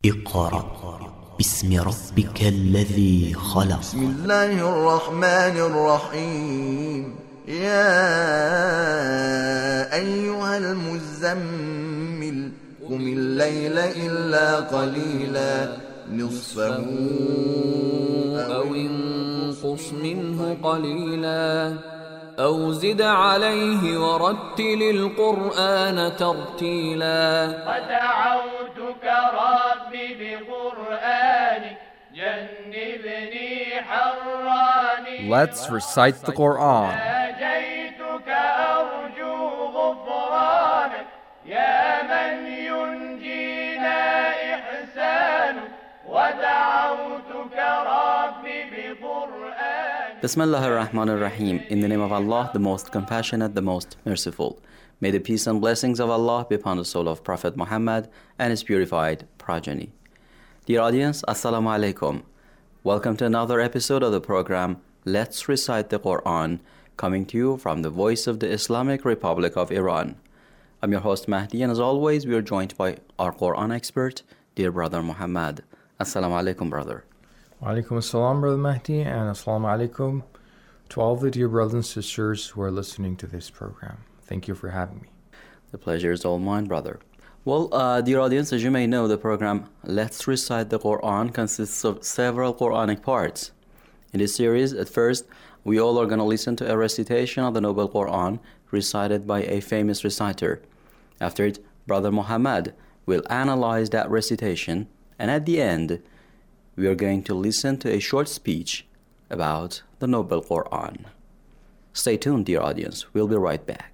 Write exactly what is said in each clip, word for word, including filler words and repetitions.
اقرأ باسم ربك الذي خلق. بسم الله الرحمن الرحيم. يا أيها المزمل قم الليل إلا قليلا نصفه أو انقص منه قليلا أو زد عليه ورتل القرآن ترتيلا. ودعوتك ربي بقرآنك جنبني حراني. Let's recite the Quran. ناجيتك أرجو غفرانك يا من ينجينا إحسانك. ودعوتك ربي بقرآنك. Bismillah ar-Rahman ar-Rahim. In the name of Allah, the most compassionate, the most merciful. May the peace and blessings of Allah be upon the soul of Prophet Muhammad and his purified progeny. Dear audience, Assalamu alaikum. Welcome to another episode of the program Let's Recite the Quran, coming to you from the voice of the Islamic Republic of Iran. I'm your host Mahdi, and as always, we are joined by our Quran expert, dear brother Muhammad. Assalamu alaikum, brother. Wa alaikum assalam, Brother Mahdi, and assalamu alaikum to all the dear brothers and sisters who are listening to this program. Thank you for having me. The pleasure is all mine, brother. Well, uh, dear audience, as you may know, the program Let's Recite the Quran consists of several Quranic parts. In this series, at first, we all are going to listen to a recitation of the Noble Quran recited by a famous reciter. After it, Brother Muhammad will analyze that recitation, and at the end, we are going to listen to a short speech about the Noble Quran. Stay tuned, dear audience. We'll be right back.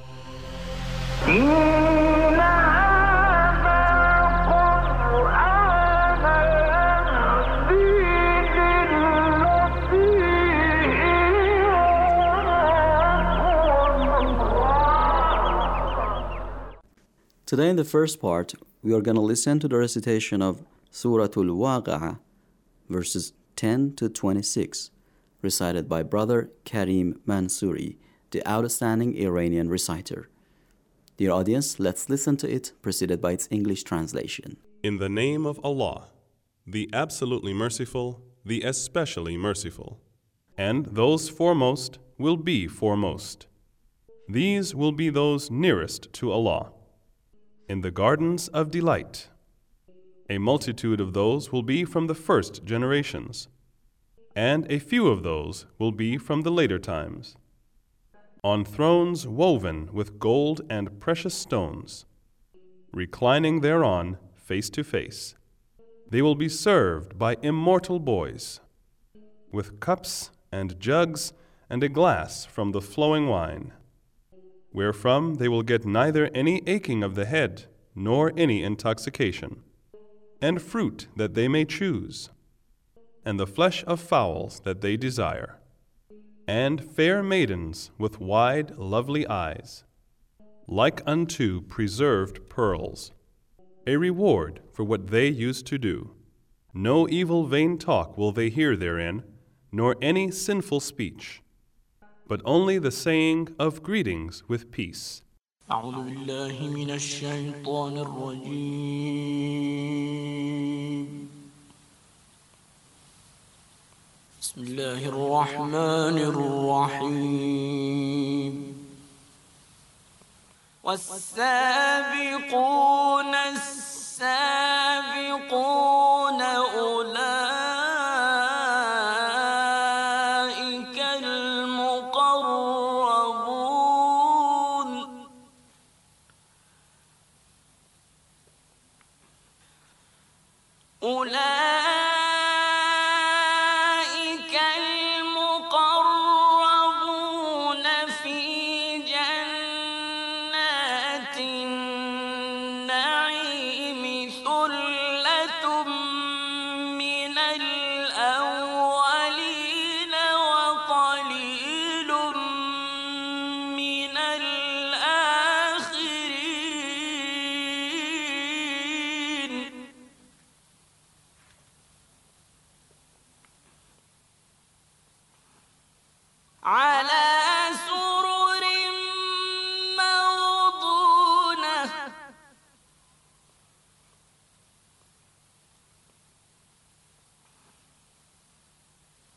Today in the first part, we are going to listen to the recitation of Surah Al-Waqa'ah, verses ten to twenty-six, recited by Brother Karim Mansouri, the outstanding Iranian reciter. Dear audience, let's listen to it, preceded by its English translation. In the name of Allah, the absolutely merciful, the especially merciful. And those foremost will be foremost. These will be those nearest to Allah. In the gardens of delight. A multitude of those will be from the first generations, and a few of those will be from the later times. On thrones woven with gold and precious stones, reclining thereon face to face, they will be served by immortal boys, with cups and jugs and a glass from the flowing wine, wherefrom they will get neither any aching of the head nor any intoxication, and fruit that they may choose, and the flesh of fowls that they desire, and fair maidens with wide, lovely eyes, like unto preserved pearls, a reward for what they used to do. No evil vain talk will they hear therein, nor any sinful speech, but only the saying of greetings with peace. أعوذ بالله من الشيطان الرجيم. بسم الله الرحمن الرحيم. والسابقون السابقون أولئك المقربون. أولئك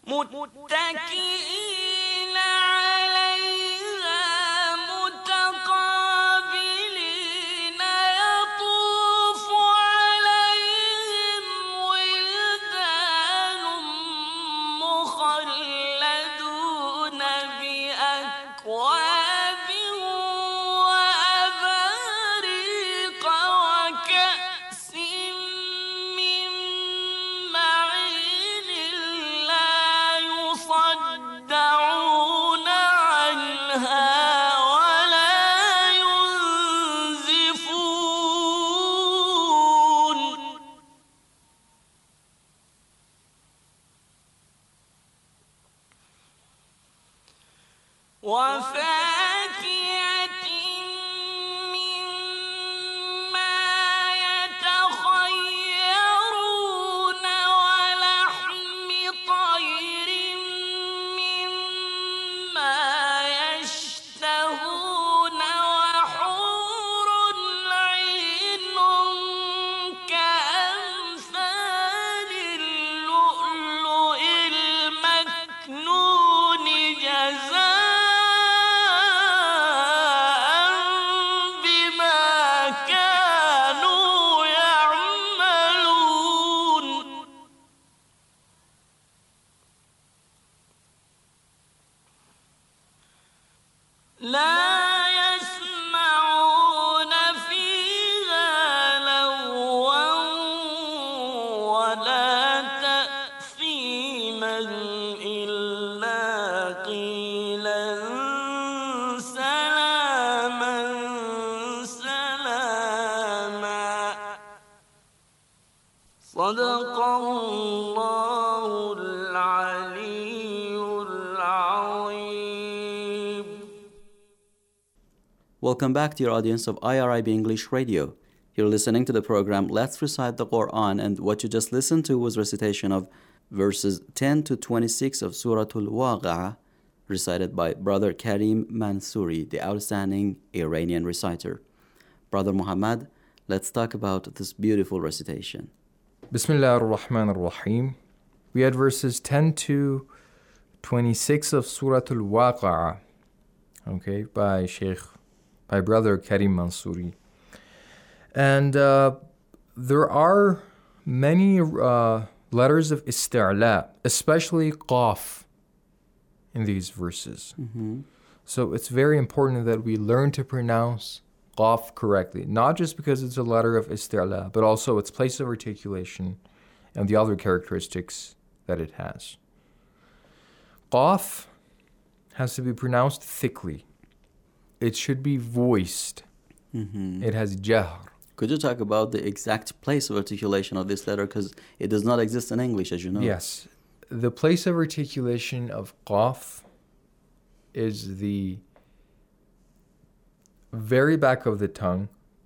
متكئين عليها متقابلين يطوف عليهم ولدان مخلدون بأكواب وأباريق وكأس من معين لا يصدعون عنها ولا ينزفون وفاكهة مما يتخيرون ولحم طير مما يشتهون وحور عين كأمثال اللؤلؤ المكنون جزاء بما كانوا يعملون لا يسمعون فيها لغوا ولا تأثيما إلا قيلا سلاما سلاما صدق الله العلي العظيم. Welcome back, dear audience of I R I B English Radio. You're listening to the program Let's Recite the Quran, and what you just listened to was recitation of verses ten to twenty-six of Surah Al-Waqi'ah, recited by Brother Karim Mansouri, the outstanding Iranian reciter. Brother Muhammad, let's talk about this beautiful recitation. Bismillah ar-Rahman ar-Rahim. We had verses ten to twenty-six of Surah Al-Waqi'ah, okay, by Sheikh, by Brother Karim Mansouri. And uh, there are many uh, letters of isti'la, especially qaf, in these verses. Mm-hmm. So it's very important that we learn to pronounce qaf correctly, not just because it's a letter of isti'la, but also its place of articulation and the other characteristics that it has. Qaf has to be pronounced thickly. It should be voiced. Mm-hmm. It has jahr. Could you talk about the exact place of articulation of this letter? Because it does not exist in English, as you know. Yes. The place of articulation of qaf is the very back of the tongue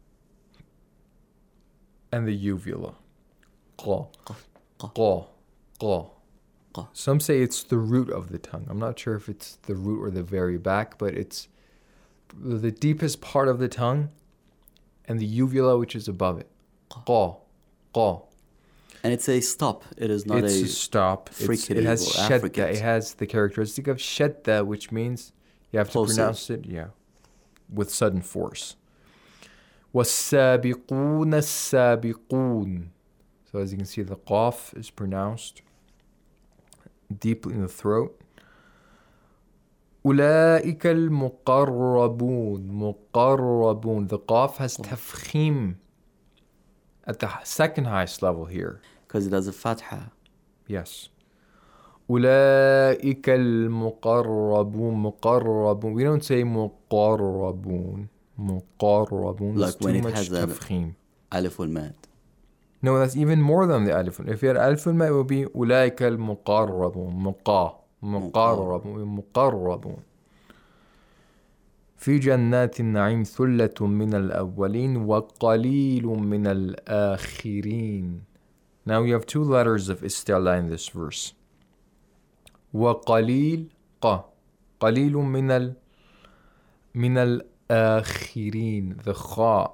and the uvula. Qa. Qa. Qa. Qa. Some say it's the root of the tongue. I'm not sure if it's the root or the very back, but it's the deepest part of the tongue and the uvula, which is above it. Qa. Qa. And it's a stop. It is not it's a, a stop. It's, it has shadda. It has the characteristic of shadda, which means you have Plosive. to pronounce it, yeah, with sudden force. وَالسَّابِقُونَ السَّابِقُونَ. So as you can see, the qaf is pronounced deeply in the throat. أُولَٰئِكَ الْمُقَرَّبُونَ مُقَرَّبُونَ. The qaf has tafkhim at the second highest level here. Because it has a fatha. Yes. أُولَٰئِكَ الْمُقَرَّبُونَ مُقَرَّبُونَ. We don't say مُقَرَّبُونَ. مُقَرَّبُونَ. Like when it has an tafkhim. alif wal mad. No, that's even more than the alif. If you had alif wal mad, it would be أُولَٰئِكَ الْمُقَرَّبُونَ مُقَى مُقَرَّبُونَ مُقَرَّبُونَ. في جنات النعيم ثلة من الأولين وقليل من الآخرين. Now we have two letters of isti'la in this verse. وقليل ق قليل من ال من الآخرين. The kha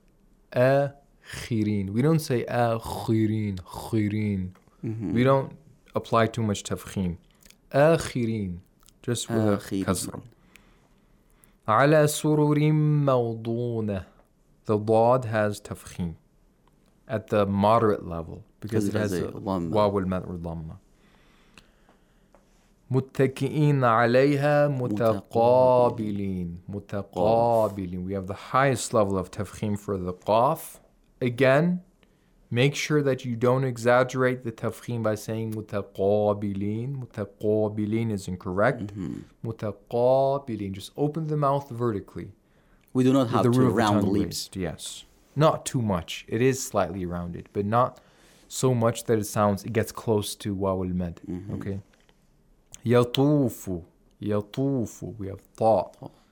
آخرين. We don't say آخرين خيرين. Mm-hmm. We don't apply too much tafkhim. آخرين, just with a آخرين. kasra. على سرر موضونة. The dad has tafkhim at the moderate level because it has a waw al-mad or dhamma. متكئين عليها متقابلين. متقابلين. We have the highest level of tafkhim for the qaf. Again, make sure that you don't exaggerate the tafkhim by saying متقابلين. متقابلين is incorrect. متقابلين. Just open the mouth vertically. We do not have the to root of round the tongue lips. raised, yes. Not too much. It is slightly rounded, but not so much that it sounds, it gets close to waw al-mad. Okay. يطوف. يطوف. We have ta.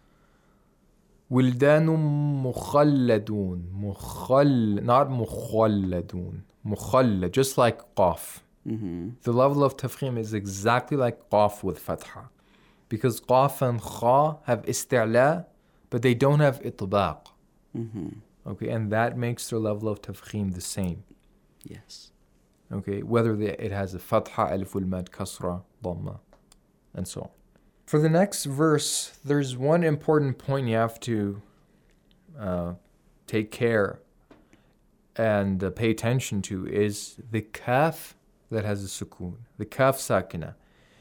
ولدان مخلدون. مخل. Not مخلدون. مخلد. Just like qaf. Mm-hmm. The level of tafkhim is exactly like qaf with fatha. Because qaf and kha have isti'la, but they don't have itbaq. Mm-hmm. Okay, and that makes their level of tafkhim the same. Yes. Okay, whether they, it has a fatha, alif al-mad, kasra, dhamma, and so on. For the next verse, there's one important point you have to uh, take care and uh, pay attention to is the kaf that has a sukoon. The kaf sakina.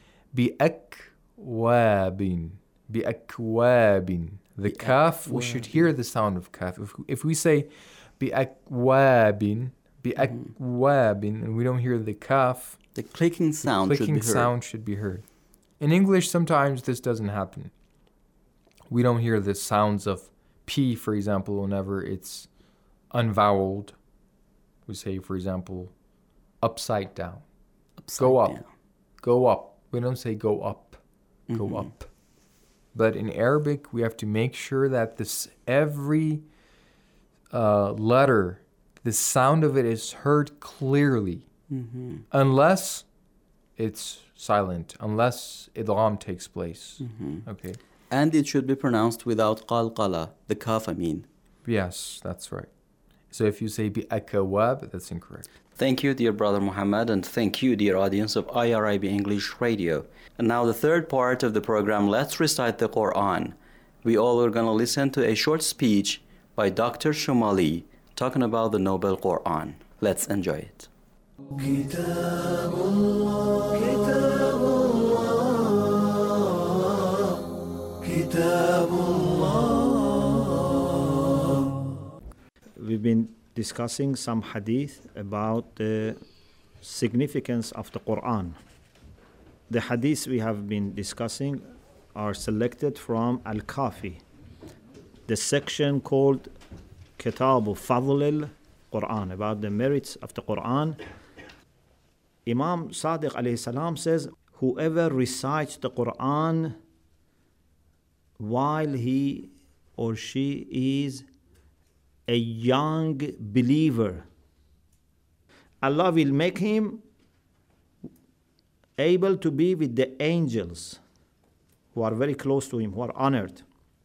Bi-akwabin. Bi-akwabin. The kaf, we should hear the sound of kaf. If, if we say bi-akwabin, bi-akwabin, and we don't hear the kaf, the clicking sound the clicking should be heard. sound should be heard. In English, sometimes this doesn't happen. We don't hear the sounds of P, for example, whenever it's unvoweled. We say, for example, upside down. Upside go up. down. Go up. We don't say go up. Go Mm-hmm. up. But in Arabic, we have to make sure that this every uh, letter, the sound of it is heard clearly. Mm-hmm. Unless it's silent, unless idgham takes place. Mm-hmm. Okay. And it should be pronounced without qalqala, the kaf, I mean. Yes, that's right. So if you say bi-akawab, that's incorrect. Thank you, dear brother Muhammad, and thank you, dear audience of I R I B English Radio. And now the third part of the program, Let's Recite the Quran. We all are going to listen to a short speech by Doctor Shomali talking about the Noble Quran. Let's enjoy it. كتاب الله كتاب الله كتاب الله. We've been discussing some hadith about the significance of the Quran. The hadiths we have been discussing are selected from Al-Kafi, the section called Kitabu Fadl al-Quran, about the merits of the Quran. Imam Sadiq alayhi salam says, whoever recites the Quran while he or she is a young believer, Allah will make him able to be with the angels who are very close to him, who are honored.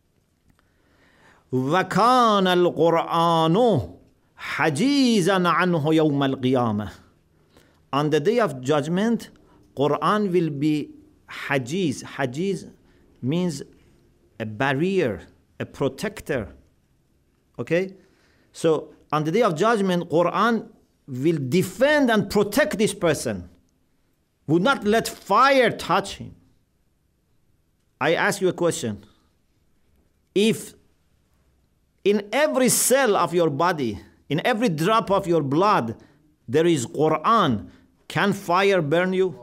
وَكَانَ الْقُرْآنُ حَجِيزًا عَنْهُ يَوْمَ الْقِيَامَةِ. On the day of judgment, Quran will be hajiz. Hajiz means a barrier, a protector. Okay? So, on the day of judgment, Quran will defend and protect this person. Would not let fire touch him. I ask you a question. If in every cell of your body, in every drop of your blood, there is Quran, can fire burn you?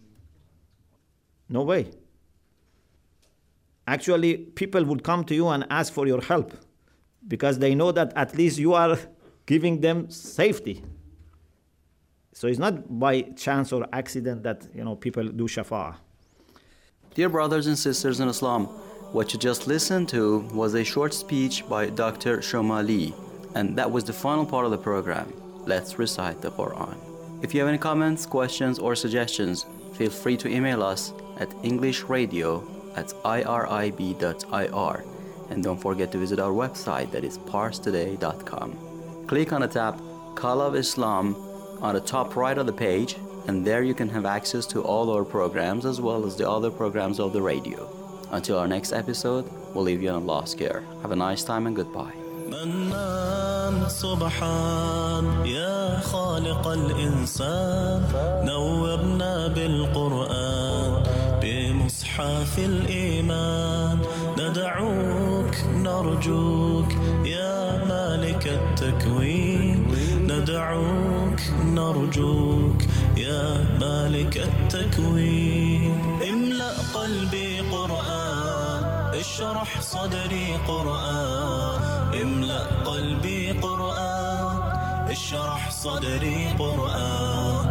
No way. Actually, people would come to you and ask for your help because they know that at least you are giving them safety. So it's not by chance or accident that, you know, people do shafa'ah. Dear brothers and sisters in Islam, what you just listened to was a short speech by Doctor Shomali, and that was the final part of the program. Let's recite the Quran. If you have any comments, questions, or suggestions, feel free to email us at englishradio at irib dot I R. And don't forget to visit our website, that is pars today dot com. Click on the tab Call of Islam on the top right of the page, and there you can have access to all our programs as well as the other programs of the radio. Until our next episode, we'll leave you in Allah's care. Have a nice time and goodbye. منان سبحان يا خالق الإنسان نورنا بالقرآن بمصحف الإيمان ندعوك نرجوك يا مالك التكوين ندعوك نرجوك يا مالك التكوين املأ قلبي قرآن اشرح صدري قرآن املأ قلبي قرآن اشرح صدري قرآن